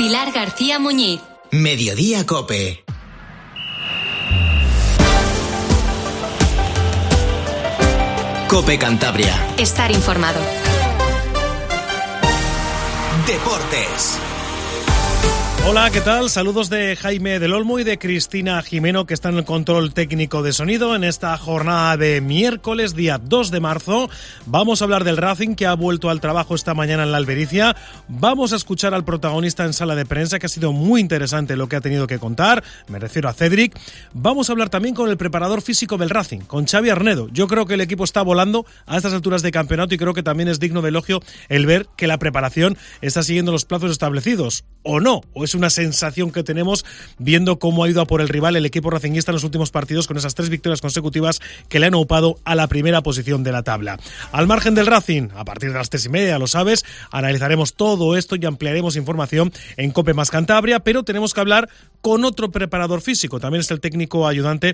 Pilar García Muñiz. Mediodía COPE. COPE Cantabria. Estar informado. Deportes. Hola, ¿qué tal? Saludos de Jaime del Olmo y de Cristina Jimeno, que están en el control técnico de sonido en esta jornada de miércoles, día 2 de marzo. Vamos a hablar del Racing, que ha vuelto al trabajo esta mañana en la Albericia. Vamos a escuchar al protagonista en sala de prensa, que ha sido muy interesante lo que ha tenido que contar. Me refiero a Cédric. Vamos a hablar también con el preparador físico del Racing, con Xavi Arnedo. Yo creo que el equipo está volando a estas alturas de campeonato y creo que también es digno de elogio el ver que la preparación está siguiendo los plazos establecidos. ¿O no? ¿O es una sensación que tenemos viendo cómo ha ido a por el rival el equipo racinguista en los últimos partidos con esas 3 victorias consecutivas que le han upado a la primera posición de la tabla? Al margen del Racing, a partir de las 3:30, lo sabes, analizaremos todo esto y ampliaremos información en COPE más Cantabria, pero tenemos que hablar con otro preparador físico. También es el técnico ayudante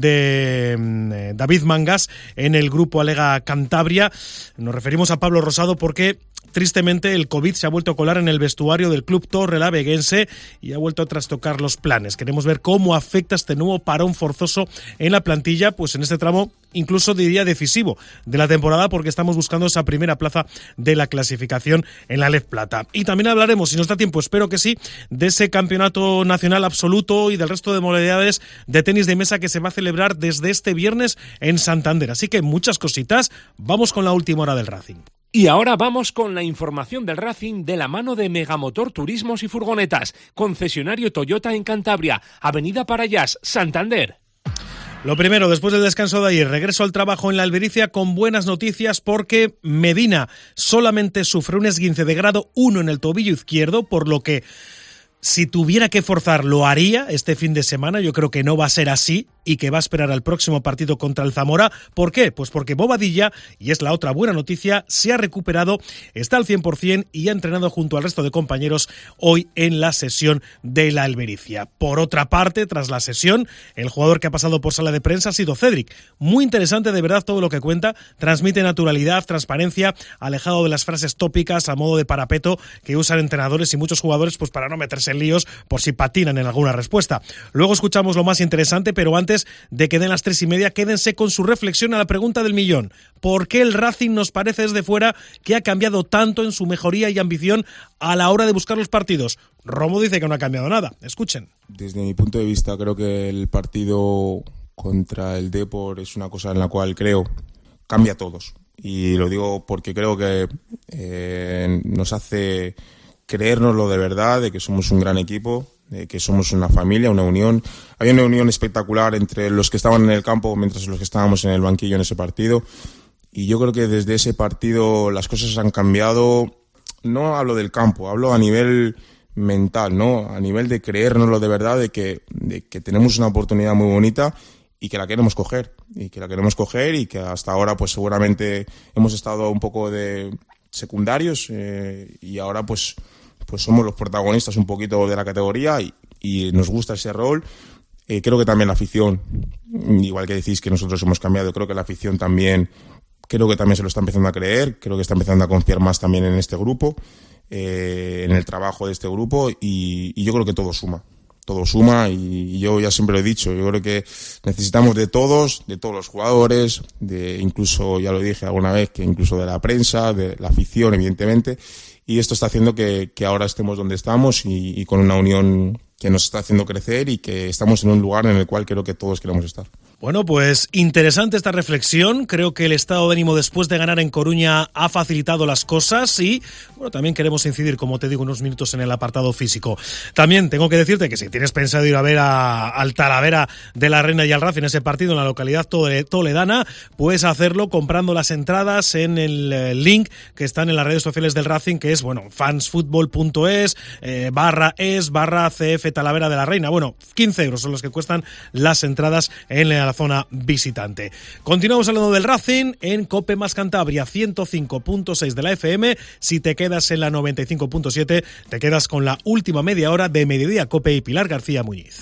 de David Mangas en el grupo Alega Cantabria. Nos referimos a Pablo Rosado porque tristemente el COVID se ha vuelto a colar en el vestuario del club torrelavieguense y ha vuelto a trastocar los planes. Queremos ver cómo afecta este nuevo parón forzoso en la plantilla, pues en este tramo incluso diría decisivo de la temporada, porque estamos buscando esa primera plaza de la clasificación en la Lez Plata. Y también hablaremos, si nos da tiempo, espero que sí, de ese campeonato nacional absoluto y del resto de modalidades de tenis de mesa que se va a celebrar desde este viernes en Santander. Así que muchas cositas. Vamos con la última hora del Racing. Y ahora vamos con la información del Racing de la mano de Megamotor Turismos y Furgonetas, concesionario Toyota en Cantabria, Avenida Parayas, Santander. Lo primero, después del descanso de ayer, regreso al trabajo en la Albericia con buenas noticias, porque Medina solamente sufre un esguince de grado 1 en el tobillo izquierdo, por lo que si tuviera que forzar lo haría este fin de semana. Yo creo que no va a ser así y que va a esperar al próximo partido contra el Zamora. ¿Por qué? Pues porque Bobadilla, y es la otra buena noticia, se ha recuperado, está al 100% y ha entrenado junto al resto de compañeros hoy en la sesión de la Albericia. Por otra parte, tras la sesión, el jugador que ha pasado por sala de prensa ha sido Cédric. Muy interesante de verdad todo lo que cuenta, transmite naturalidad, transparencia, alejado de las frases tópicas a modo de parapeto que usan entrenadores y muchos jugadores pues para no meterse en líos por si patinan en alguna respuesta. Luego escuchamos lo más interesante, pero antes de que den las 3:30, quédense con su reflexión a la pregunta del millón. ¿Por qué el Racing nos parece desde fuera que ha cambiado tanto en su mejoría y ambición a la hora de buscar los partidos? Romo dice que no ha cambiado nada. Escuchen. Desde mi punto de vista, creo que el partido contra el Depor es una cosa en la cual creo cambia a todos. Y lo digo porque creo que nos hace creérnoslo de verdad, de que somos un gran equipo, de que somos una familia, una unión. Había una unión espectacular entre los que estaban en el campo mientras los que estábamos en el banquillo en ese partido. Y yo creo que desde ese partido las cosas han cambiado. No hablo del campo, hablo a nivel mental, ¿no? A nivel de creérnoslo de verdad, de que tenemos una oportunidad muy bonita y que la queremos coger. Y que hasta ahora pues seguramente hemos estado un poco de secundarios y ahora pues somos los protagonistas un poquito de la categoría y nos gusta ese rol. Creo que también la afición, igual que decís que nosotros hemos cambiado, creo que la afición también, creo que también se lo está empezando a creer, creo que está empezando a confiar más también en este grupo, en el trabajo de este grupo y yo creo que todo suma y yo ya siempre lo he dicho, yo creo que necesitamos de todos los jugadores, de incluso, ya lo dije alguna vez, que incluso de la prensa, de la afición evidentemente, y esto está haciendo que ahora estemos donde estamos y con una unión que nos está haciendo crecer y que estamos en un lugar en el cual creo que todos queremos estar. Bueno, pues interesante esta reflexión. Creo que el estado de ánimo después de ganar en Coruña ha facilitado las cosas y bueno, también queremos incidir, como te digo, unos minutos en el apartado físico. También tengo que decirte que si tienes pensado ir a ver al Talavera de la Reina y al Racing en ese partido en la localidad toledana, puedes hacerlo comprando las entradas en el link que están en las redes sociales del Racing, que es, bueno, fansfutbol.es /CF Talavera de la Reina. Bueno, 15 euros son los que cuestan las entradas en la zona visitante. Continuamos hablando del Racing en COPE más Cantabria, 105.6 de la FM. Si te quedas en la 95.7, te quedas con la última media hora de Mediodía COPE y Pilar García Muñiz.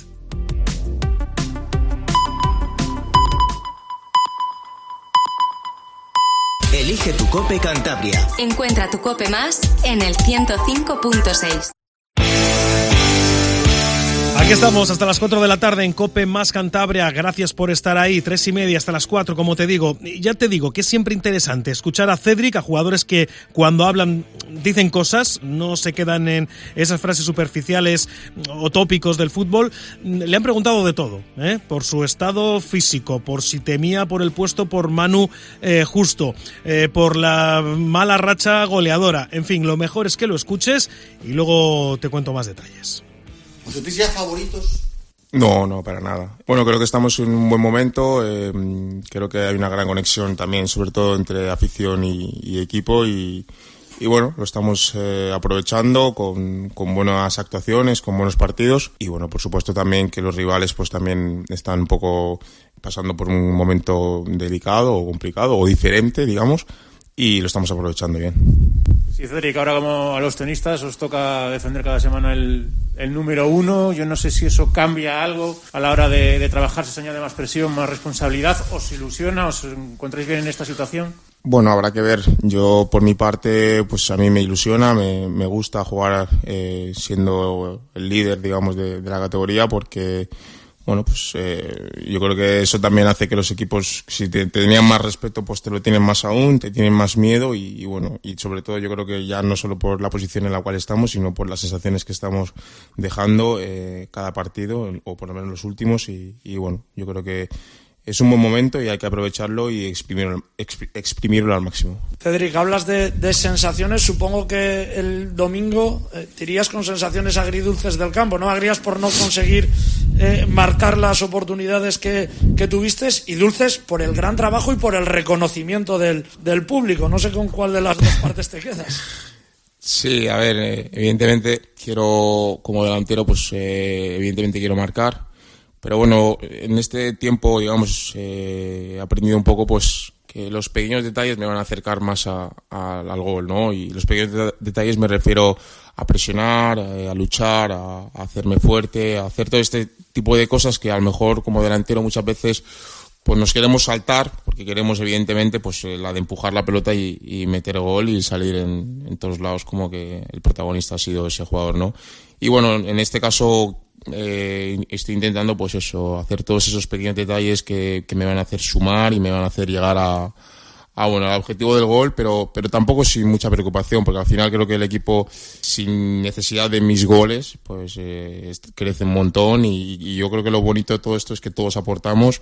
Elige tu COPE Cantabria. Encuentra tu COPE más en el 105.6. Aquí estamos hasta las 4 de la tarde en COPE más Cantabria. Gracias por estar ahí. 3:30 hasta las 4, como te digo. Ya te digo que es siempre interesante escuchar a Cédric, a jugadores que cuando hablan dicen cosas, no se quedan en esas frases superficiales o tópicos del fútbol. Le han preguntado de todo, por su estado físico, por si temía por el puesto por Manu Justo, por la mala racha goleadora. En fin, lo mejor es que lo escuches y luego te cuento más detalles. ¿Os sentís ya favoritos? No, para nada. Bueno, creo que estamos en un buen momento. Creo que hay una gran conexión también, sobre todo entre afición y equipo. Y bueno, lo estamos aprovechando con buenas actuaciones, con buenos partidos. Y bueno, por supuesto también que los rivales pues también están un poco pasando por un momento delicado o complicado o diferente, digamos. Y lo estamos aprovechando bien. Sí, Cédric, ahora como a los tenistas os toca defender cada semana el número 1. Yo no sé si eso cambia algo a la hora de trabajar, se añade más presión, más responsabilidad. ¿Os ilusiona? ¿Os encontráis bien en esta situación? Bueno, habrá que ver. Yo, por mi parte, pues a mí me ilusiona, me gusta jugar siendo el líder, digamos, de la categoría, porque... Bueno, pues yo creo que eso también hace que los equipos, si te tenían más respeto, pues te lo tienen más aún, te tienen más miedo y bueno, y sobre todo yo creo que ya no solo por la posición en la cual estamos, sino por las sensaciones que estamos dejando cada partido, o por lo menos los últimos, y bueno, yo creo que es un buen momento y hay que aprovecharlo y exprimirlo al máximo. Cédric, hablas de sensaciones. Supongo que el domingo te irías con sensaciones agridulces del campo, ¿no? Agrias por no conseguir marcar las oportunidades que tuviste, y dulces por el gran trabajo y por el reconocimiento del público. No sé con cuál de las dos partes te quedas. Sí, a ver, evidentemente quiero, como delantero, pues evidentemente quiero marcar. Pero bueno, en este tiempo, digamos, he aprendido un poco pues que los pequeños detalles me van a acercar más al gol, ¿no? Y los pequeños detalles me refiero a presionar, a luchar, a hacerme fuerte, a hacer todo este tipo de cosas que a lo mejor como delantero muchas veces pues nos queremos saltar, porque queremos evidentemente pues la de empujar la pelota y meter gol y salir en todos lados como que el protagonista ha sido ese jugador, ¿no? Y bueno, en este caso estoy intentando pues eso, hacer todos esos pequeños detalles que me van a hacer sumar y me van a hacer llegar al objetivo del gol, pero tampoco sin mucha preocupación, porque al final creo que el equipo, sin necesidad de mis goles, pues crece un montón y yo creo que lo bonito de todo esto es que todos aportamos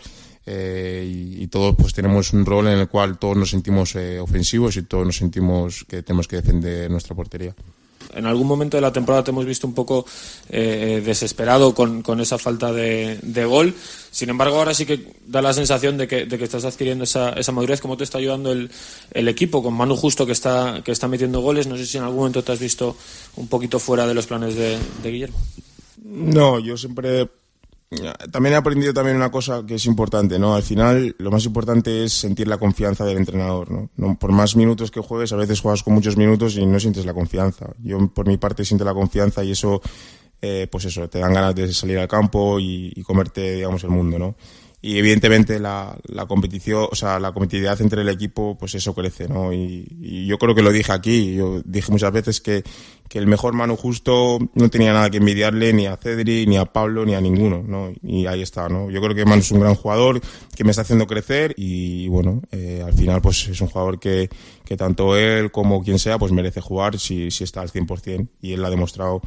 y todos pues tenemos un rol en el cual todos nos sentimos ofensivos y todos nos sentimos que tenemos que defender nuestra portería. En algún momento de la temporada te hemos visto un poco desesperado con esa falta de gol. Sin embargo, ahora sí que da la sensación de que estás adquiriendo esa madurez. ¿Cómo te está ayudando el equipo con Manu Justo que está metiendo goles? No sé si en algún momento te has visto un poquito fuera de los planes de Guillermo. No, yo siempre... También he aprendido también una cosa que es importante, ¿no? Al final, lo más importante es sentir la confianza del entrenador, ¿no? Por más minutos que juegues, a veces juegas con muchos minutos y no sientes la confianza. Yo, por mi parte, siento la confianza y eso, pues eso, te dan ganas de salir al campo y comerte, digamos, el mundo, ¿no? Y evidentemente la competición, o sea, la competitividad entre el equipo, pues eso crece, ¿no? Y yo creo que lo dije aquí, yo dije muchas veces que el mejor Manu Justo no tenía nada que envidiarle ni a Cedric, ni a Pablo, ni a ninguno, ¿no? Y ahí está, ¿no? Yo creo que Manu es un gran jugador que me está haciendo crecer y bueno, al final pues es un jugador que tanto él como quien sea pues merece jugar si está al 100%, y él lo ha demostrado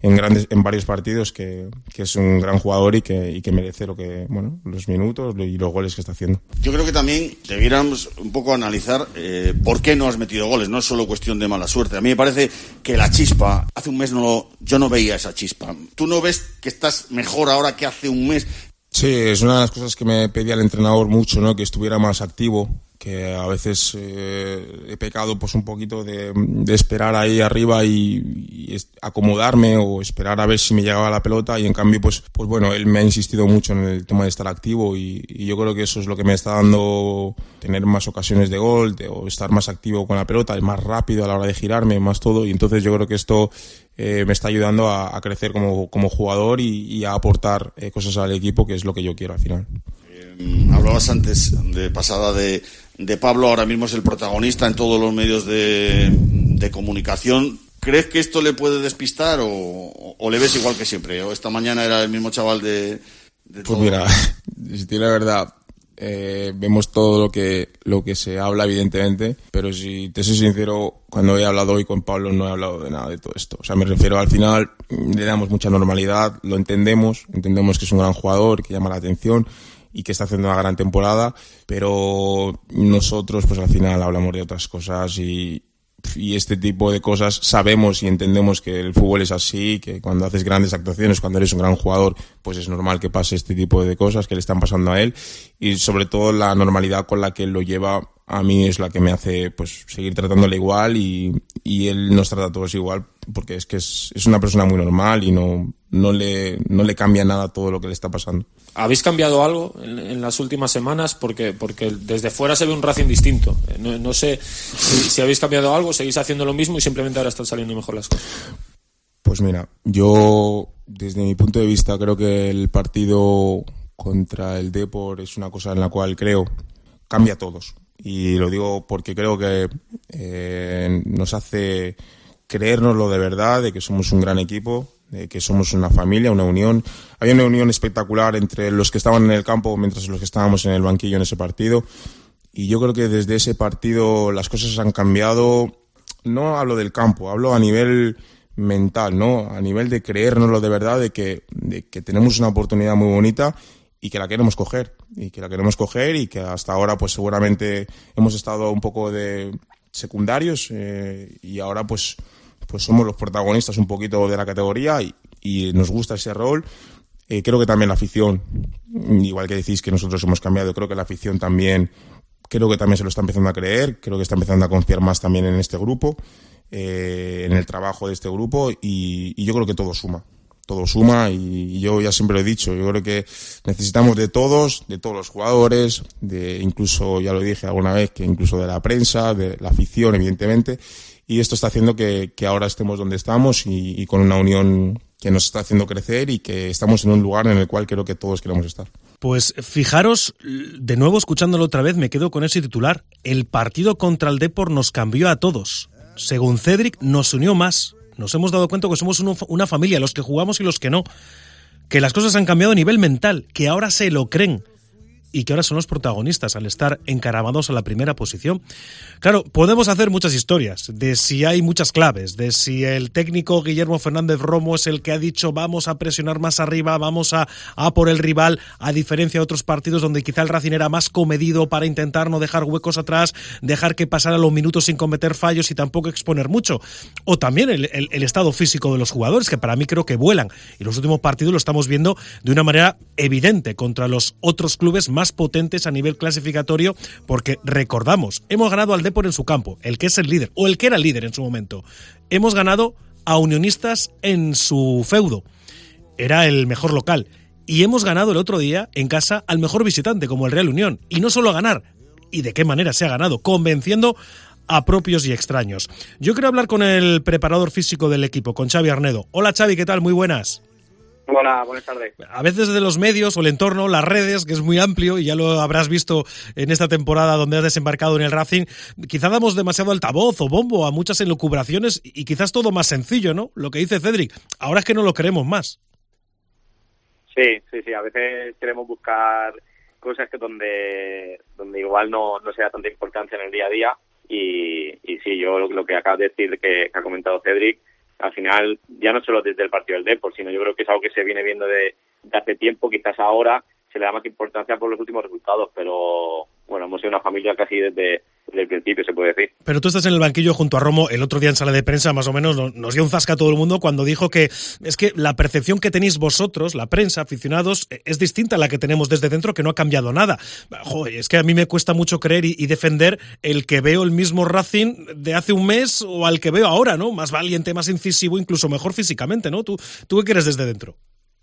en varios partidos que es un gran jugador y que merece los minutos y los goles que está haciendo. Yo creo que también debiéramos un poco analizar por qué no has metido goles. No es solo cuestión de mala suerte. A mí me parece que la chispa, hace un mes yo no veía esa chispa. ¿Tú no ves que estás mejor ahora que hace un mes? Sí, es una de las cosas que me pedía el entrenador mucho, ¿no? Que estuviera más activo, que a veces he pecado pues un poquito de esperar ahí arriba y acomodarme o esperar a ver si me llegaba la pelota, y en cambio pues bueno, él me ha insistido mucho en el tema de estar activo y yo creo que eso es lo que me está dando tener más ocasiones de gol o estar más activo con la pelota, más rápido a la hora de girarme, más todo, y entonces yo creo que esto me está ayudando a crecer como jugador y a aportar cosas al equipo, que es lo que yo quiero al final. Hablabas antes de pasada de Pablo, ahora mismo es el protagonista en todos los medios de comunicación. ¿Crees que esto le puede despistar o le ves igual que siempre? ¿O esta mañana era el mismo chaval de Pues todo? mira, si te digo la verdad, vemos todo lo que se habla, evidentemente, pero si te soy sincero, cuando he hablado hoy con Pablo no he hablado de nada de todo esto. O sea, me refiero, al final le damos mucha normalidad, lo entendemos que es un gran jugador, que llama la atención y que está haciendo una gran temporada, pero nosotros pues al final hablamos de otras cosas y este tipo de cosas sabemos y entendemos que el fútbol es así, que cuando haces grandes actuaciones, cuando eres un gran jugador, pues es normal que pase este tipo de cosas que le están pasando a él, y sobre todo la normalidad con la que él lo lleva a mí es la que me hace pues seguir tratándole igual y él nos trata a todos igual, porque es una persona muy normal y no le cambia nada todo lo que le está pasando. ¿Habéis cambiado algo en las últimas semanas? Porque desde fuera se ve un Racing distinto. No sé si habéis cambiado algo, seguís haciendo lo mismo y simplemente ahora están saliendo mejor las cosas. Pues mira, yo desde mi punto de vista creo que el partido contra el Depor es una cosa en la cual creo cambia a todos. Y lo digo porque creo que nos hace creérnoslo de verdad, de que somos un gran equipo, de que somos una familia, una unión. Hay una unión espectacular entre los que estaban en el campo mientras los que estábamos en el banquillo en ese partido. Y yo creo que desde ese partido las cosas han cambiado. No hablo del campo, hablo a nivel mental, ¿no? A nivel de creérnoslo de verdad, de que tenemos una oportunidad muy bonita y que la queremos coger. Y que hasta ahora pues seguramente hemos estado un poco de secundarios y ahora pues somos los protagonistas un poquito de la categoría y nos gusta ese rol. Creo que también la afición, igual que decís que nosotros hemos cambiado, creo que la afición también se lo está empezando a creer, creo que está empezando a confiar más también en este grupo, en el trabajo de este grupo y yo creo que todo suma y yo ya siempre lo he dicho, yo creo que necesitamos de todos los jugadores, incluso ya lo dije alguna vez, que incluso de la prensa, de la afición evidentemente, y esto está haciendo que ahora estemos donde estamos y con una unión que nos está haciendo crecer y que estamos en un lugar en el cual creo que todos queremos estar. Pues fijaros, de nuevo escuchándolo otra vez me quedo con ese titular, el partido contra el Depor nos cambió a todos, según Cedric nos unió más. Nos hemos dado cuenta que somos una familia, los que jugamos y los que no. Que las cosas han cambiado a nivel mental, que ahora se lo creen y que ahora son los protagonistas al estar encaramados a la primera posición. Claro, podemos hacer muchas historias de si hay muchas claves, de si el técnico Guillermo Fernández Romo es el que ha dicho vamos a presionar más arriba, vamos a por el rival, a diferencia de otros partidos donde quizá el Racing era más comedido para intentar no dejar huecos atrás, dejar que pasaran los minutos sin cometer fallos y tampoco exponer mucho. O también el estado físico de los jugadores, que para mí creo que vuelan. Y los últimos partidos lo estamos viendo de una manera evidente contra los otros clubes más potentes a nivel clasificatorio, porque recordamos, hemos ganado al Depor en su campo, el que es el líder, o el que era el líder en su momento. Hemos ganado a Unionistas en su feudo, era el mejor local, y hemos ganado el otro día en casa al mejor visitante, como el Real Unión. Y no solo ganar, y de qué manera se ha ganado, convenciendo a propios y extraños. Yo quiero hablar con el preparador físico del equipo, con Xavi Arnedo. Hola Xavi, ¿qué tal? Muy buenas. Hola, buenas tardes. A veces de los medios o el entorno, las redes, que es muy amplio y ya lo habrás visto en esta temporada donde has desembarcado en el Racing, quizá damos demasiado altavoz o bombo a muchas elucubraciones y quizás todo más sencillo, ¿no? Lo que dice Cedric, ahora es que no lo queremos más. Sí, a veces queremos buscar cosas que donde igual no se da tanta importancia en el día a día y sí, yo lo que acabas de decir que ha comentado Cedric, al final, ya no solo desde el partido del Depor, sino yo creo que es algo que se viene viendo de hace tiempo, quizás ahora se le da más importancia por los últimos resultados, pero bueno, hemos sido una familia casi desde el principio, se puede decir. Pero tú estás en el banquillo junto a Romo, el otro día en sala de prensa más o menos nos dio un zasca a todo el mundo cuando dijo que es que la percepción que tenéis vosotros, la prensa, aficionados, es distinta a la que tenemos desde dentro, que no ha cambiado nada. Joder, es que a mí me cuesta mucho creer y defender el que veo el mismo Racing de hace un mes o al que veo ahora, ¿no? Más valiente, más incisivo, incluso mejor físicamente, ¿no? ¿Tú qué crees desde dentro?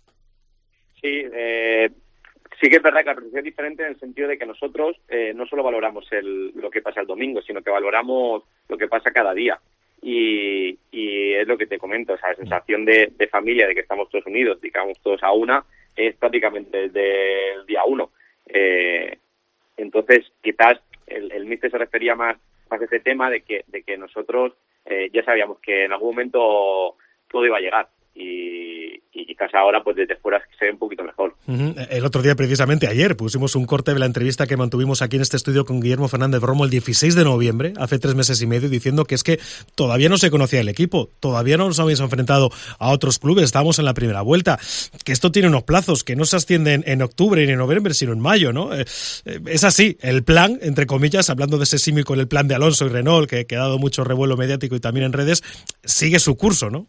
Sí, sí que es verdad que la percepción es diferente en el sentido de que nosotros no solo valoramos lo que pasa el domingo, sino que valoramos lo que pasa cada día. Y es lo que te comento, o sea, la sensación de familia, de que estamos todos unidos, digamos todos a una, es prácticamente desde el día 1. Entonces, quizás el míster se refería más a ese tema de que nosotros ya sabíamos que en algún momento todo iba a llegar. Y quizás ahora, pues desde fuera se ve un poquito mejor. El otro día, precisamente ayer, pusimos un corte de la entrevista que mantuvimos aquí en este estudio con Guillermo Fernández Romo el 16 de noviembre, hace 3 meses y medio, diciendo que es que todavía no se conocía el equipo, todavía no nos habíamos enfrentado a otros clubes, estábamos en la primera vuelta, que esto tiene unos plazos, que no se ascienden en octubre ni en noviembre, sino en mayo, ¿no? Es así, el plan, entre comillas, hablando de ese símil con el plan de Alonso y Renault, que ha dado mucho revuelo mediático y también en redes, sigue su curso, ¿no?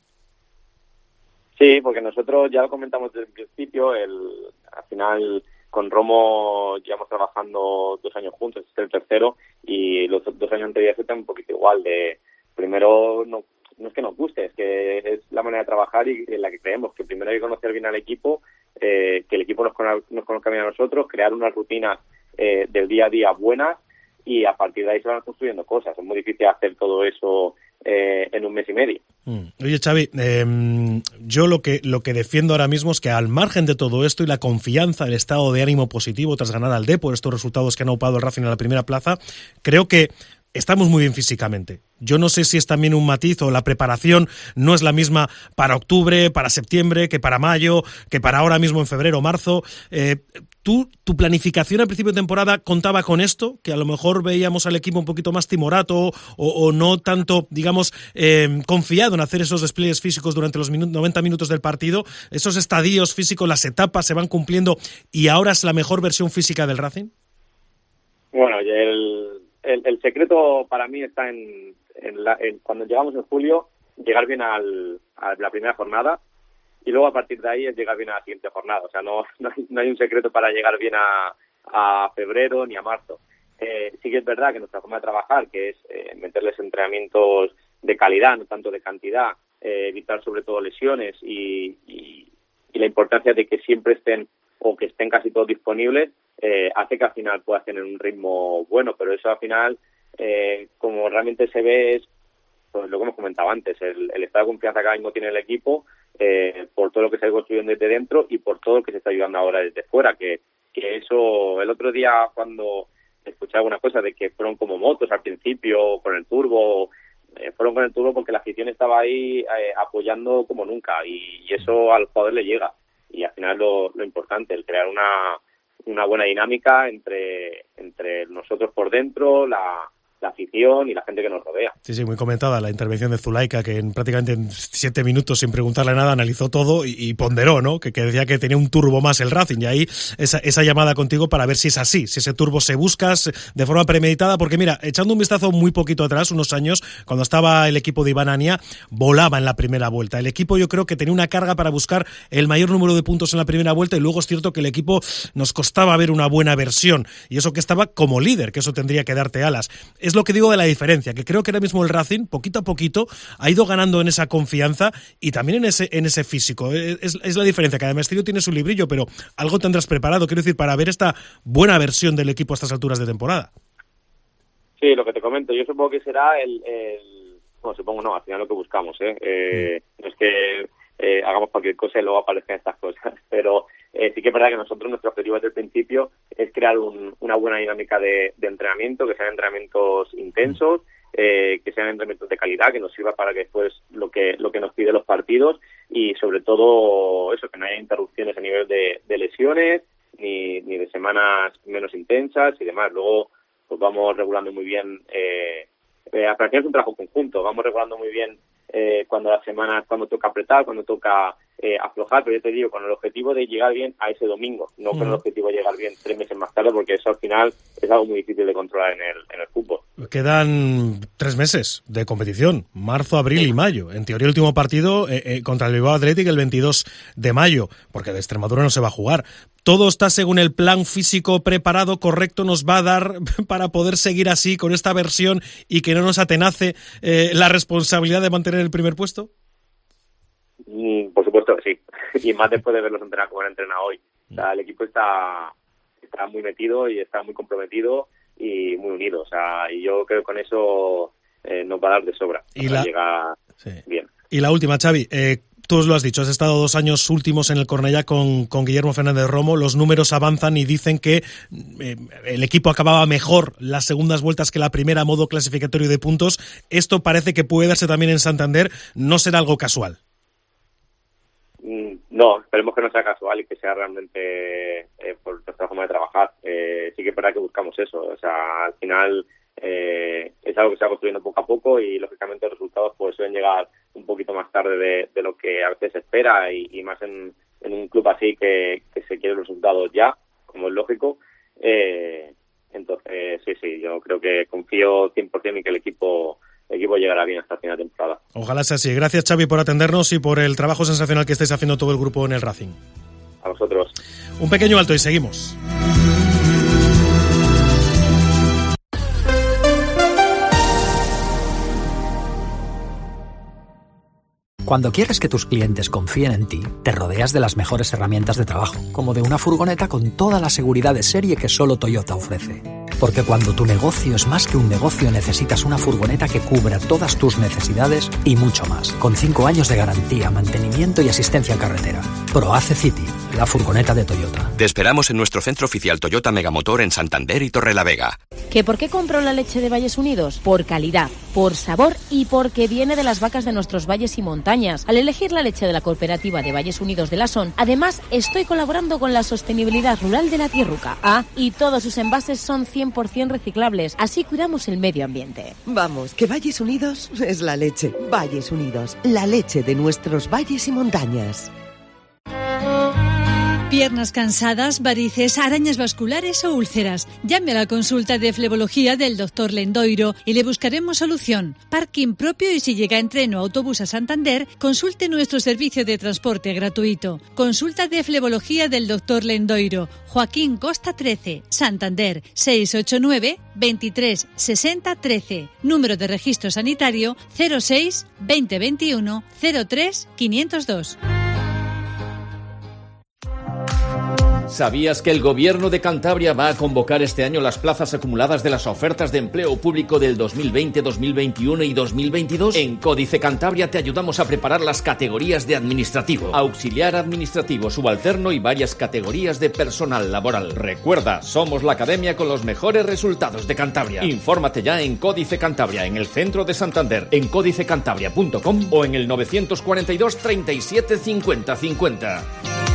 Sí, porque nosotros ya lo comentamos desde el principio, al final con Romo llevamos trabajando 2 años juntos, este es el tercero, y los 2 años anteriores están un poquito igual, primero no es que nos guste, es que es la manera de trabajar y en la que creemos, que primero hay que conocer bien al equipo, que el equipo nos conozca bien a nosotros, crear unas rutinas del día a día buenas, y a partir de ahí se van construyendo cosas. Es muy difícil hacer todo eso en 1 mes y medio. Oye, Xavi, yo lo que defiendo ahora mismo es que al margen de todo esto y la confianza, el estado de ánimo positivo tras ganar al Depor, estos resultados que han aupado el Racing en la primera plaza, creo que estamos muy bien físicamente. Yo no sé si es también un matiz o la preparación no es la misma para octubre, para septiembre, que para mayo, que para ahora mismo en febrero o marzo. ¿Tu planificación al principio de temporada contaba con esto? Que a lo mejor veíamos al equipo un poquito más timorato o no tanto, digamos, confiado en hacer esos despliegues físicos durante los 90 minutos del partido. Esos estadios físicos, las etapas se van cumpliendo y ahora es la mejor versión física del Racing. Bueno, el secreto para mí está en cuando llegamos en julio, llegar bien a la primera jornada, y luego a partir de ahí es llegar bien a la siguiente jornada. O sea, no hay un secreto para llegar bien a febrero ni a marzo. Sí que es verdad que nuestra forma de trabajar, que es meterles entrenamientos de calidad, no tanto de cantidad, evitar sobre todo lesiones y la importancia de que siempre estén o que estén casi todos disponibles, hace que al final puedas tener un ritmo bueno, pero eso al final, como realmente se ve, es pues lo que hemos comentado antes, el estado de confianza que ahora mismo tiene el equipo, por todo lo que se está construyendo desde dentro y por todo lo que se está ayudando ahora desde fuera, que eso, el otro día cuando escuché algunas cosas de que fueron como motos al principio, con el turbo, fueron con el turbo porque la afición estaba ahí apoyando como nunca, y eso al jugador le llega, y al final lo importante, el crear una buena dinámica entre nosotros por dentro, la afición y la gente que nos rodea. Sí, muy comentada la intervención de Zulaika, que prácticamente en 7 minutos, sin preguntarle nada, analizó todo y ponderó, ¿no? Que decía que tenía un turbo más el Racing, y ahí esa llamada contigo para ver si es así, si ese turbo se busca de forma premeditada, porque mira, echando un vistazo muy poquito atrás, unos años, cuando estaba el equipo de Iván Ania, volaba en la primera vuelta. El equipo, yo creo que tenía una carga para buscar el mayor número de puntos en la primera vuelta, y luego es cierto que el equipo nos costaba ver una buena versión, y eso que estaba como líder, que eso tendría que darte alas. Es lo que digo de la diferencia, que creo que ahora mismo el Racing, poquito a poquito, ha ido ganando en esa confianza y también en ese físico. Es la diferencia, que además tiene su librillo, pero algo tendrás preparado, quiero decir, para ver esta buena versión del equipo a estas alturas de temporada. Sí, lo que te comento, yo supongo que será bueno, supongo no, al final lo que buscamos, no es que hagamos cualquier cosa y luego aparezcan estas cosas, pero sí que es verdad que nosotros, nuestro objetivo desde el principio es crear una buena dinámica de entrenamiento, que sean entrenamientos intensos, que sean entrenamientos de calidad, que nos sirva para que después lo que nos pide los partidos, y sobre todo eso, que no haya interrupciones a nivel de lesiones ni de semanas menos intensas y demás. Luego pues vamos regulando muy bien, al final es un trabajo conjunto, vamos regulando muy bien cuando las semanas, cuando toca apretar, cuando toca aflojar, pero yo te digo, con el objetivo de llegar bien a ese domingo, no con el objetivo de llegar bien 3 meses más tarde, porque eso al final es algo muy difícil de controlar en el fútbol. Quedan 3 meses de competición, marzo, abril y mayo. En teoría el último partido contra el Bilbao Athletic el 22 de mayo, porque de Extremadura no se va a jugar. ¿Todo está según el plan físico preparado, correcto, nos va a dar para poder seguir así con esta versión y que no nos atenace la responsabilidad de mantener el primer puesto? Por supuesto que sí, y más después de verlos entrenar como han entrenado hoy. O sea, el equipo está muy metido y está muy comprometido y muy unido. O sea, y yo creo que con eso nos va a dar de sobra para llegar bien. Y la última, Xavi, Tú lo has dicho, has estado 2 años últimos en el Cornellá con Guillermo Fernández Romo. Los números avanzan y dicen que el equipo acababa mejor las segundas vueltas que la primera a modo clasificatorio de puntos. Esto parece que puede darse también en Santander. No será algo casual. No, esperemos que no sea casual y que sea realmente por nuestra forma de trabajar. Sí que es verdad que buscamos eso. O sea, al final es algo que se va construyendo poco a poco y lógicamente los resultados pues suelen llegar un poquito más tarde de lo que a veces se espera y más en un club así que se quieren los resultados ya, como es lógico. Entonces, sí, yo creo que confío 100% en que el equipo llegará bien hasta el final de temporada. Ojalá sea así. Gracias, Xavi, por atendernos y por el trabajo sensacional que estáis haciendo todo el grupo en el Racing. A vosotros. Un pequeño alto y seguimos. Cuando quieres que tus clientes confíen en ti, te rodeas de las mejores herramientas de trabajo, como de una furgoneta con toda la seguridad de serie que solo Toyota ofrece. Porque cuando tu negocio es más que un negocio, necesitas una furgoneta que cubra todas tus necesidades y mucho más, con 5 años de garantía, mantenimiento y asistencia en carretera. ProAce City, la furgoneta de Toyota. Te esperamos en nuestro centro oficial Toyota Megamotor en Santander y Torrelavega. ¿Que por qué compro la leche de Valles Unidos? Por calidad, por sabor y porque viene de las vacas de nuestros valles y montañas. Al elegir la leche de la cooperativa de Valles Unidos de la Son, además estoy colaborando con la sostenibilidad rural de la Tierruca. Y todos sus envases son 100% reciclables, así cuidamos el medio ambiente. Vamos, que Valles Unidos es la leche. Valles Unidos, la leche de nuestros valles y montañas. Piernas cansadas, varices, arañas vasculares o úlceras. Llame a la consulta de flebología del Dr. Lendoiro y le buscaremos solución. Parking propio y si llega en tren o autobús a Santander, consulte nuestro servicio de transporte gratuito. Consulta de flebología del Dr. Lendoiro. Joaquín Costa 13, Santander, 689 23 60 13. Número de registro sanitario 06 2021 03 502. ¿Sabías que el Gobierno de Cantabria va a convocar este año las plazas acumuladas de las ofertas de empleo público del 2020, 2021 y 2022? En Códice Cantabria te ayudamos a preparar las categorías de administrativo, auxiliar administrativo, subalterno y varias categorías de personal laboral. Recuerda, somos la academia con los mejores resultados de Cantabria. Infórmate ya en Códice Cantabria, en el centro de Santander, en códicecantabria.com o en el 942 37 50 50.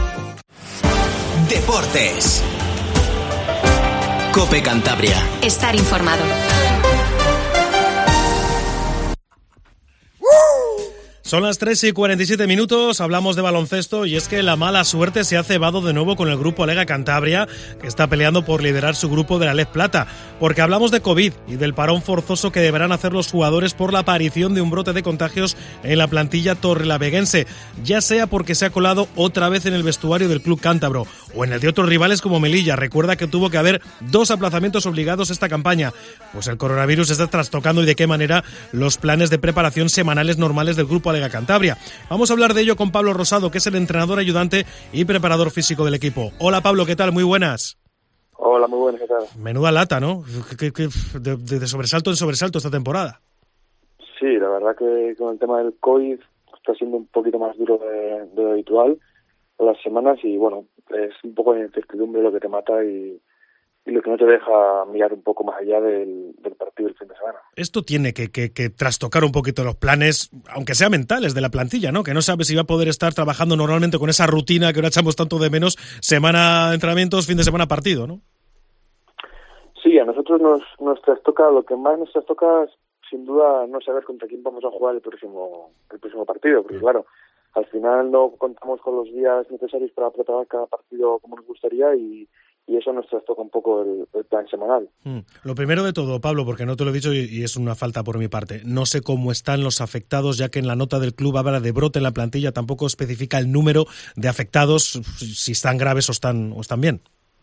Deportes. COPE Cantabria. Estar informado. Son las 3:47, hablamos de baloncesto y es que la mala suerte se ha cebado de nuevo con el grupo Lega Cantabria, que está peleando por liderar su grupo de la Lez Plata, porque hablamos de COVID y del parón forzoso que deberán hacer los jugadores por la aparición de un brote de contagios en la plantilla torrelaveguense, ya sea porque se ha colado otra vez en el vestuario del club cántabro o en el de otros rivales como Melilla. Recuerda que tuvo que haber 2 aplazamientos obligados esta campaña, pues el coronavirus está trastocando y de qué manera los planes de preparación semanales normales del grupo Lega Cantabria. Vamos a hablar de ello con Pablo Rosado, que es el entrenador ayudante y preparador físico del equipo. Hola Pablo, ¿qué tal? Muy buenas. Hola, muy buenas, ¿qué tal? Menuda lata, ¿no? De sobresalto en sobresalto esta temporada. Sí, la verdad que con el tema del COVID está siendo un poquito más duro de lo habitual las semanas y bueno, es un poco de incertidumbre lo que te mata y lo que no te deja mirar un poco más allá del partido del fin de semana. Esto tiene que trastocar un poquito los planes, aunque sean mentales, de la plantilla, ¿no? Que no sabe si va a poder estar trabajando normalmente con esa rutina que ahora echamos tanto de menos, semana entrenamientos, fin de semana partido, ¿no? Sí, a nosotros nos trastoca, lo que más nos trastoca es, sin duda, no saber contra quién vamos a jugar el próximo partido, porque claro, al final no contamos con los días necesarios para preparar cada partido como nos gustaría y eso nos trastoca un poco el plan semanal. Lo primero de todo, Pablo, porque no te lo he dicho y es una falta por mi parte, no sé cómo están los afectados, ya que en la nota del club habla de brote en la plantilla, tampoco especifica el número de afectados, si están graves o están bien.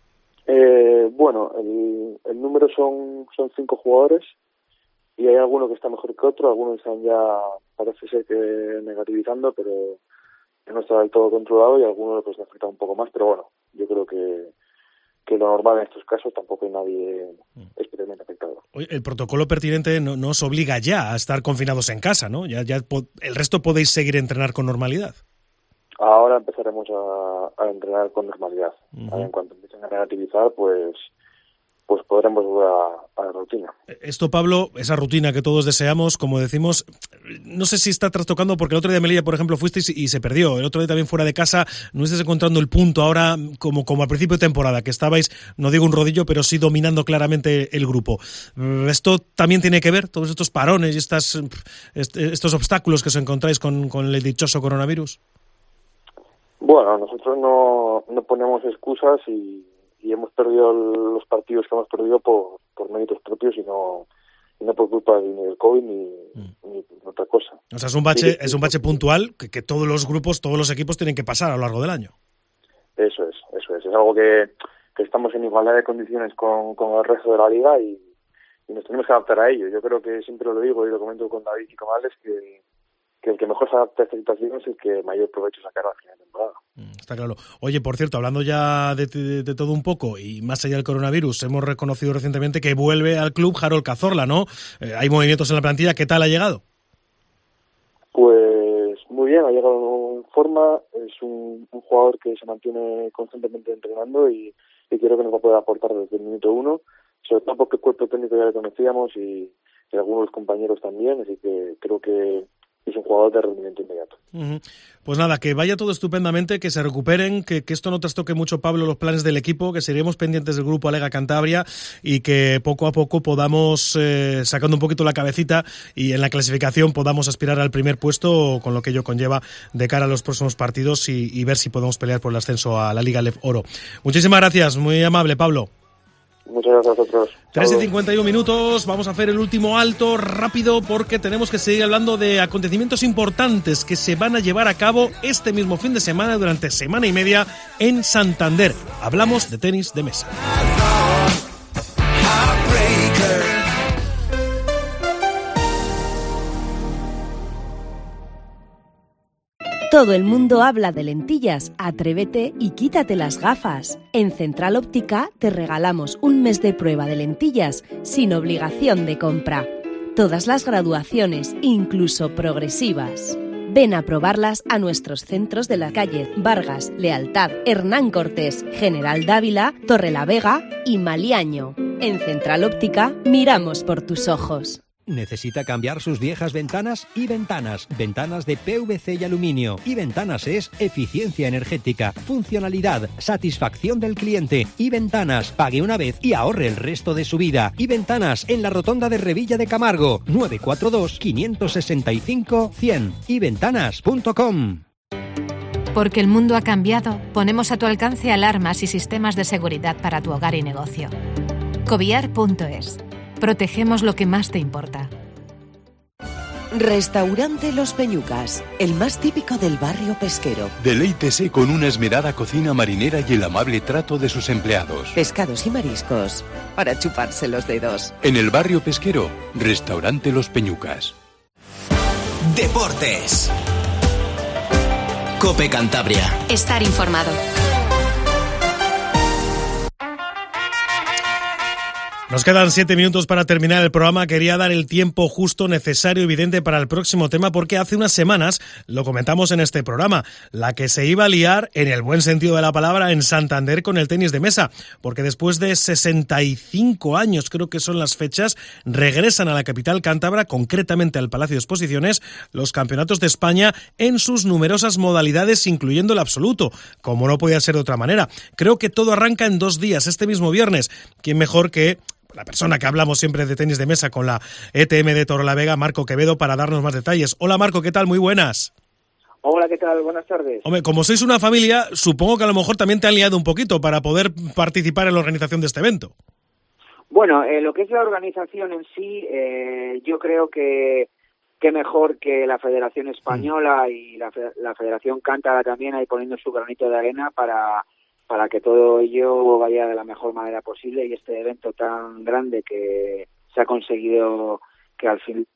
Bueno, el número son 5 jugadores y hay alguno que está mejor que otro, algunos están ya, parece ser que negativizando, pero no está del todo controlado y algunos pues les afecta un poco más, pero bueno, yo creo que lo normal en estos casos tampoco hay nadie especialmente afectado. Oye, el protocolo pertinente no os obliga ya a estar confinados en casa, ¿no? Ya el resto podéis seguir entrenar con normalidad. ahora empezaremos a entrenar con normalidad. En cuanto empiecen a negativizar, pues podremos volver a la rutina. Esto, Pablo, esa rutina que todos deseamos, como decimos, no sé si está trastocando, porque el otro día en Melilla, por ejemplo, fuisteis y se perdió. El otro día también fuera de casa, no estáis encontrando el punto ahora como al principio de temporada, que estabais, no digo un rodillo, pero sí dominando claramente el grupo. ¿Esto también tiene que ver, todos estos parones y estos obstáculos que os encontráis con el dichoso coronavirus? Bueno, nosotros no ponemos excusas y hemos perdido los partidos que hemos perdido por méritos propios y no por culpa ni del COVID ni por otra cosa. O sea, es un bache puntual que todos los grupos, todos los equipos tienen que pasar a lo largo del año. Eso es. Es algo que estamos en igualdad de condiciones con el resto de la liga y nos tenemos que adaptar a ello. Yo creo que siempre lo digo y lo comento con David y con Alex, que el que mejor se adapta a esta situación es el que mayor provecho sacará al final de temporada. Está claro. Oye, por cierto, hablando ya de todo un poco y más allá del coronavirus, hemos reconocido recientemente que vuelve al club Harold Cazorla, ¿no? Hay movimientos en la plantilla. ¿Qué tal ha llegado? Pues muy bien, ha llegado en forma. Es un jugador que se mantiene constantemente entrenando y creo que nos va a poder aportar desde el minuto 1, sobre todo porque el cuerpo técnico ya lo conocíamos y algunos de los compañeros también, así que creo que es un jugador de rendimiento inmediato. Pues nada, que vaya todo estupendamente, que se recuperen, que esto no trastoque mucho, Pablo, los planes del equipo, que seguiremos pendientes del grupo Alega Cantabria y que poco a poco podamos, sacando un poquito la cabecita y en la clasificación podamos aspirar al primer puesto, con lo que ello conlleva de cara a los próximos partidos y ver si podemos pelear por el ascenso a la Liga LEF Oro. Muchísimas gracias, muy amable, Pablo. Muchas gracias a vosotros. 3:51, vamos a hacer el último alto rápido porque tenemos que seguir hablando de acontecimientos importantes que se van a llevar a cabo este mismo fin de semana durante semana y media en Santander. Hablamos de tenis de mesa. Todo el mundo habla de lentillas. Atrévete y quítate las gafas. En Central Óptica te regalamos un mes de prueba de lentillas sin obligación de compra. Todas las graduaciones, incluso progresivas. Ven a probarlas a nuestros centros de la calle Vargas, Lealtad, Hernán Cortés, General Dávila, Torrelavega y Maliaño. En Central Óptica miramos por tus ojos. ¿Necesita cambiar sus viejas ventanas? Y Ventanas de PVC y aluminio. Y Ventanas es eficiencia energética, funcionalidad, satisfacción del cliente. Y Ventanas, pague una vez y ahorre el resto de su vida. Y Ventanas en la rotonda de Revilla de Camargo, 942-565-100. yventanas.com. Porque el mundo ha cambiado, ponemos a tu alcance alarmas y sistemas de seguridad para tu hogar y negocio. Cobiar.es. Protegemos lo que más te importa. Restaurante Los Peñucas, el más típico del barrio pesquero. Deleítese con una esmerada cocina marinera y el amable trato de sus empleados. Pescados y mariscos, para chuparse los dedos. En el barrio pesquero, Restaurante Los Peñucas. Deportes. COPE Cantabria. Estar informado. Nos quedan 7 minutos para terminar el programa. Quería dar el tiempo justo, necesario, evidente para el próximo tema, porque hace unas semanas lo comentamos en este programa, la que se iba a liar, en el buen sentido de la palabra, en Santander con el tenis de mesa, porque después de 65 años, creo que son las fechas, regresan a la capital cántabra, concretamente al Palacio de Exposiciones, los campeonatos de España en sus numerosas modalidades, incluyendo el absoluto, como no podía ser de otra manera. Creo que todo arranca en 2 días, este mismo viernes. ¿Quién mejor que la persona que hablamos siempre de tenis de mesa con la ETM de Torrelavega, Marco Quevedo, para darnos más detalles? Hola Marco, ¿qué tal? Muy buenas. Hola, ¿qué tal? Buenas tardes. Hombre, como sois una familia, supongo que a lo mejor también te han liado un poquito para poder participar en la organización de este evento. Bueno, lo que es la organización en sí, yo creo que mejor que la Federación Española y la Federación Cántabra también ahí poniendo su granito de arena para que todo ello vaya de la mejor manera posible y este evento tan grande que se ha conseguido que al fin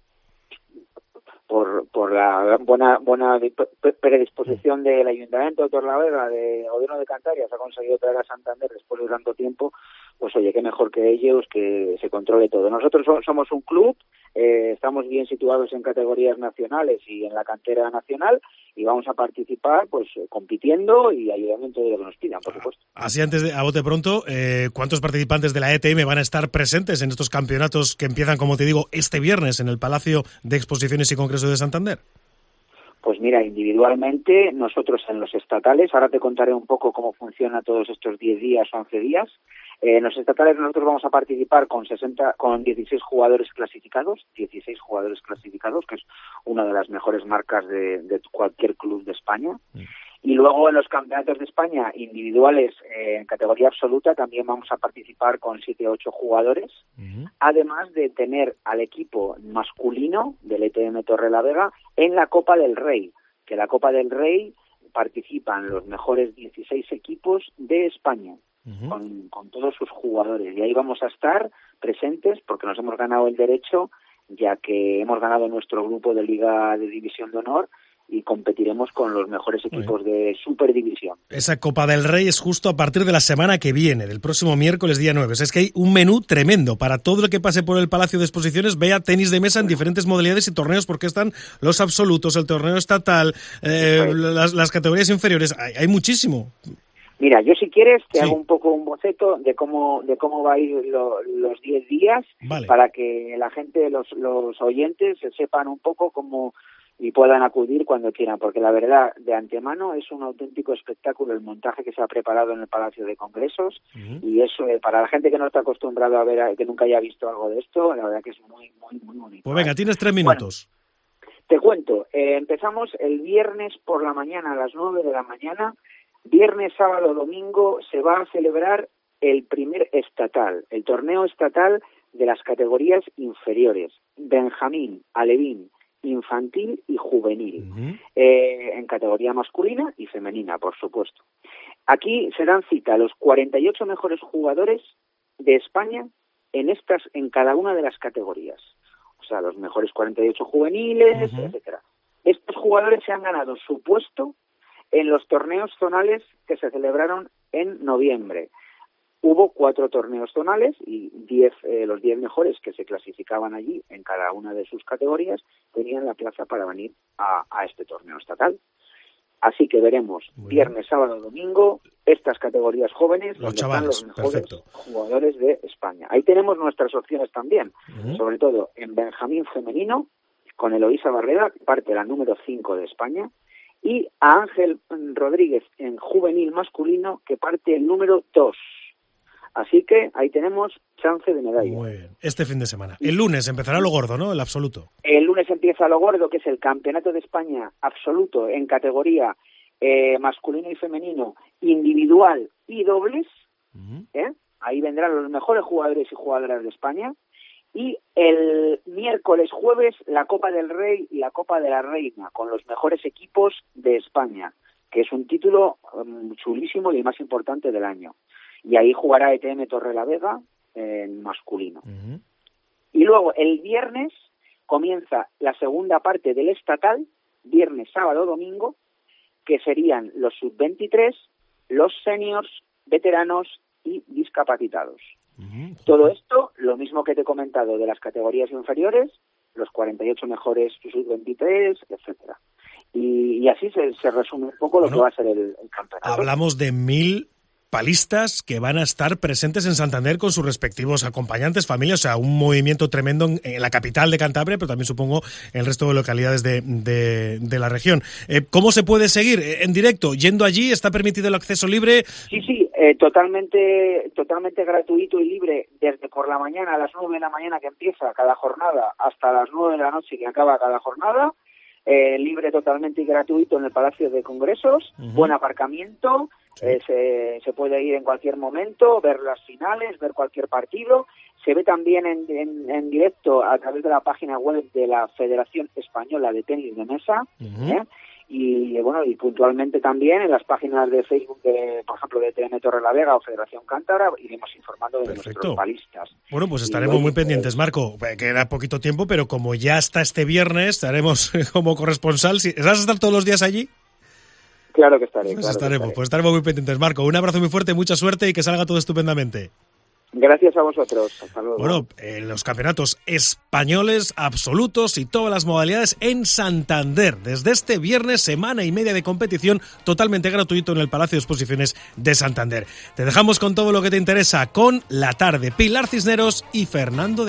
por la buena predisposición del Ayuntamiento de Torrelavega, de Gobierno de Cantabria, se ha conseguido traer a Santander después de tanto tiempo, pues oye, qué mejor que ellos que se controle todo. Nosotros somos un club, estamos bien situados en categorías nacionales y en la cantera nacional, y vamos a participar pues compitiendo y ayudando en todo lo que nos pidan, por supuesto. Así antes a bote pronto, ¿cuántos participantes de la ETM van a estar presentes en estos campeonatos que empiezan, como te digo, este viernes en el Palacio de Exposiciones y Congreso de Santander? Pues mira, individualmente, nosotros en los estatales, ahora te contaré un poco cómo funciona todos estos 10 días o 11 días. En los estatales nosotros vamos a participar con 16 jugadores clasificados, que es una de las mejores marcas de cualquier club de España. Y luego en los campeonatos de España individuales en categoría absoluta también vamos a participar con 7 o 8 jugadores, además de tener al equipo masculino del ETM Torrelavega en la Copa del Rey, que la Copa del Rey participan los mejores 16 equipos de España. Con todos sus jugadores, y ahí vamos a estar presentes porque nos hemos ganado el derecho, ya que hemos ganado nuestro grupo de Liga de División de Honor y competiremos con los mejores equipos de Superdivisión. Esa Copa del Rey es justo a partir de la semana que viene, del próximo miércoles día 9. O sea, es que hay un menú tremendo para todo el que pase por el Palacio de Exposiciones, vea tenis de mesa en diferentes modalidades y torneos, porque están los absolutos, el torneo estatal, las categorías inferiores, hay muchísimo. Mira, yo si quieres te hago un poco un boceto de cómo va a ir los 10 días, para que la gente, los oyentes, sepan un poco cómo y puedan acudir cuando quieran, porque la verdad, de antemano, es un auténtico espectáculo el montaje que se ha preparado en el Palacio de Congresos, y eso, para la gente que no está acostumbrada a ver, que nunca haya visto algo de esto, la verdad que es muy, muy, muy bonito. Pues venga, tienes 3 minutos. Bueno, te cuento, empezamos el viernes por la mañana a las 9 de la mañana. Viernes, sábado, domingo se va a celebrar el primer estatal, el torneo estatal de las categorías inferiores, Benjamín, Alevín, Infantil y Juvenil, en categoría masculina y femenina, por supuesto. Aquí se dan cita los 48 mejores jugadores de España en cada una de las categorías. O sea, los mejores 48 juveniles, etcétera. Estos jugadores se han ganado su puesto en los torneos zonales que se celebraron en noviembre. Hubo 4 torneos zonales y los 10 mejores que se clasificaban allí en cada una de sus categorías tenían la plaza para venir a este torneo estatal. Así que veremos viernes, sábado, domingo estas categorías jóvenes, donde están los mejores jugadores de España. Ahí tenemos nuestras opciones también, sobre todo en Benjamín femenino, con Eloísa Barrera, que parte la número 5 de España, y a Ángel Rodríguez en juvenil masculino, que parte el número 2. Así que ahí tenemos chance de medalla. Muy bien. Este fin de semana. El lunes empezará lo gordo, ¿no? El absoluto. El lunes empieza lo gordo, que es el Campeonato de España absoluto en categoría masculino y femenino, individual y dobles. Ahí vendrán los mejores jugadores y jugadoras de España. Y el miércoles, jueves, la Copa del Rey y la Copa de la Reina, con los mejores equipos de España, que es un título chulísimo y el más importante del año. Y ahí jugará ETM Torrelavega en masculino. Y luego el viernes comienza la segunda parte del estatal, viernes, sábado, domingo, que serían los sub-23, los seniors, veteranos y discapacitados. Todo esto, lo mismo que te he comentado de las categorías inferiores, los 48 mejores sub-23, etcétera. Y así se resume un poco lo que va a ser el campeonato. Hablamos de 1000 palistas que van a estar presentes en Santander con sus respectivos acompañantes, familias, o sea, un movimiento tremendo en la capital de Cantabria, pero también supongo en el resto de localidades de la región. ¿Cómo se puede seguir? ¿En directo? ¿Yendo allí? ¿Está permitido el acceso libre? Sí, totalmente gratuito y libre, desde por la mañana a las 9 de la mañana que empieza cada jornada hasta las 9 de la noche que acaba cada jornada, libre totalmente y gratuito en el Palacio de Congresos, buen aparcamiento, se puede ir en cualquier momento, ver las finales, ver cualquier partido, se ve también en directo a través de la página web de la Federación Española de Tenis de Mesa, y bueno, y puntualmente también en las páginas de Facebook, por ejemplo, de ETM Torrelavega o Federación Cántabra, iremos informando de nuestros palistas. Bueno, pues estaremos muy pendientes, Marco. Queda poquito tiempo, pero como ya está este viernes, estaremos como corresponsal. ¿Vas a estar todos los días allí? Claro que estaré. Pues estaremos muy pendientes, Marco. Un abrazo muy fuerte, mucha suerte y que salga todo estupendamente. Gracias a vosotros. Hasta luego. Bueno, los campeonatos españoles absolutos y todas las modalidades en Santander. Desde este viernes, semana y media de competición totalmente gratuito en el Palacio de Exposiciones de Santander. Te dejamos con todo lo que te interesa con La Tarde. Pilar Cisneros y Fernando